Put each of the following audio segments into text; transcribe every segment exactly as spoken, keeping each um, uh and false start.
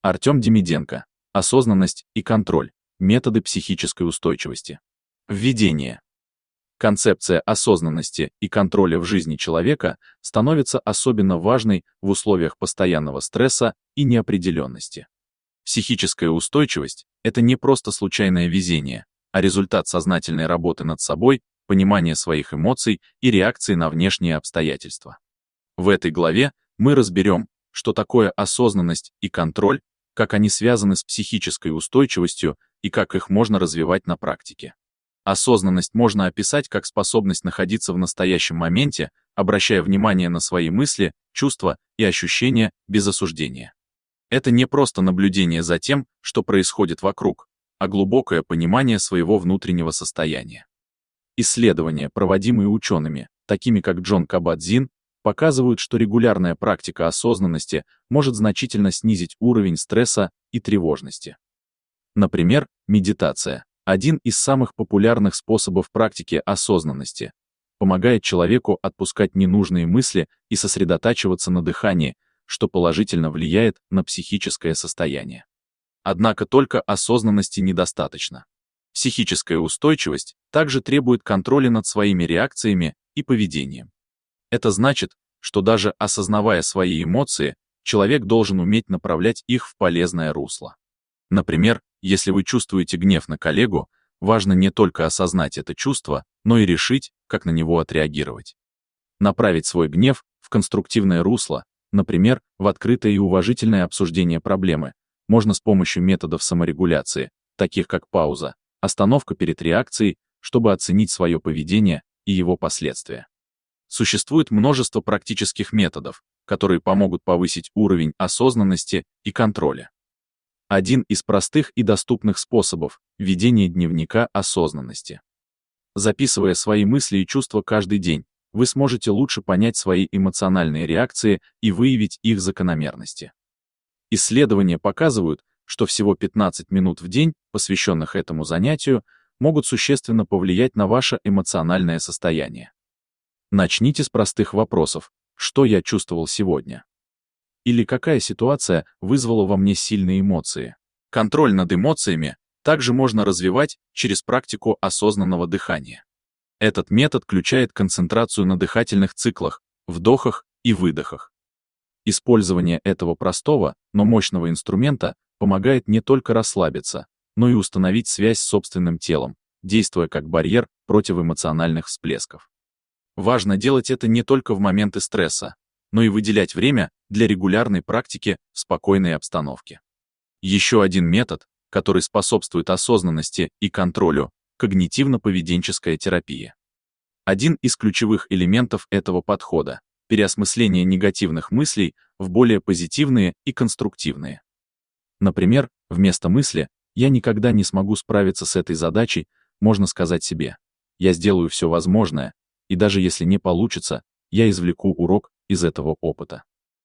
Артем Демиденко. Осознанность и контроль. Методы психической устойчивости. Введение. Концепция осознанности и контроля в жизни человека становится особенно важной в условиях постоянного стресса и неопределенности. Психическая устойчивость — это не просто случайное везение, а результат сознательной работы над собой, понимания своих эмоций и реакции на внешние обстоятельства. В этой главе мы разберем, что такое осознанность и контроль, как они связаны с психической устойчивостью и как их можно развивать на практике. Осознанность можно описать как способность находиться в настоящем моменте, обращая внимание на свои мысли, чувства и ощущения без осуждения. Это не просто наблюдение за тем, что происходит вокруг, а глубокое понимание своего внутреннего состояния. Исследования, проводимые учеными, такими как Джон Кабат-Зинн, показывают, что регулярная практика осознанности может значительно снизить уровень стресса и тревожности. Например, медитация — один из самых популярных способов практики осознанности, помогает человеку отпускать ненужные мысли и сосредотачиваться на дыхании, что положительно влияет на психическое состояние. Однако только осознанности недостаточно. Психическая устойчивость также требует контроля над своими реакциями и поведением. Это значит, что даже осознавая свои эмоции, человек должен уметь направлять их в полезное русло. Например, если вы чувствуете гнев на коллегу, важно не только осознать это чувство, но и решить, как на него отреагировать. Направить свой гнев в конструктивное русло, например, в открытое и уважительное обсуждение проблемы, можно с помощью методов саморегуляции, таких как пауза, остановка перед реакцией, чтобы оценить свое поведение и его последствия. Существует множество практических методов, которые помогут повысить уровень осознанности и контроля. Один из простых и доступных способов — ведение дневника осознанности. Записывая свои мысли и чувства каждый день, вы сможете лучше понять свои эмоциональные реакции и выявить их закономерности. Исследования показывают, что всего пятнадцать минут в день, посвященных этому занятию, могут существенно повлиять на ваше эмоциональное состояние. Начните с простых вопросов: что я чувствовал сегодня? Или какая ситуация вызвала во мне сильные эмоции? Контроль над эмоциями также можно развивать через практику осознанного дыхания. Этот метод включает концентрацию на дыхательных циклах, вдохах и выдохах. Использование этого простого, но мощного инструмента помогает не только расслабиться, но и установить связь с собственным телом, действуя как барьер против эмоциональных всплесков. Важно делать это не только в моменты стресса, но и выделять время для регулярной практики в спокойной обстановке. Еще один метод, который способствует осознанности и контролю — когнитивно-поведенческая терапия. Один из ключевых элементов этого подхода — переосмысление негативных мыслей в более позитивные и конструктивные. Например, вместо мысли «я никогда не смогу справиться с этой задачей» можно сказать себе «я сделаю все возможное, и даже если не получится, я извлеку урок из этого опыта».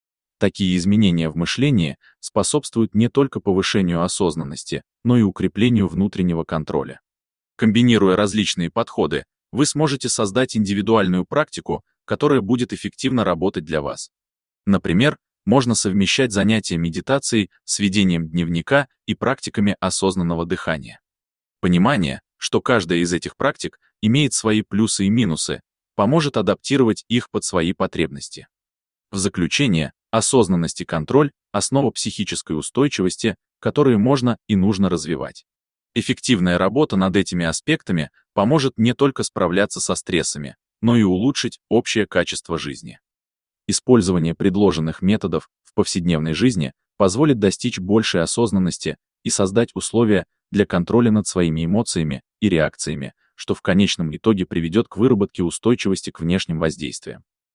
Такие изменения в мышлении способствуют не только повышению осознанности, но и укреплению внутреннего контроля. Комбинируя различные подходы, вы сможете создать индивидуальную практику, которая будет эффективно работать для вас. Например, можно совмещать занятия медитацией с ведением дневника и практиками осознанного дыхания. Понимание, что каждая из этих практик имеет свои плюсы и минусы, поможет адаптировать их под свои потребности. В заключение, осознанность и контроль — основа психической устойчивости, которые можно и нужно развивать. Эффективная работа над этими аспектами поможет не только справляться со стрессами, но и улучшить общее качество жизни. Использование предложенных методов в повседневной жизни позволит достичь большей осознанности и создать условия для контроля над своими эмоциями и реакциями, что в конечном итоге приведет к выработке устойчивости к внешним воздействиям.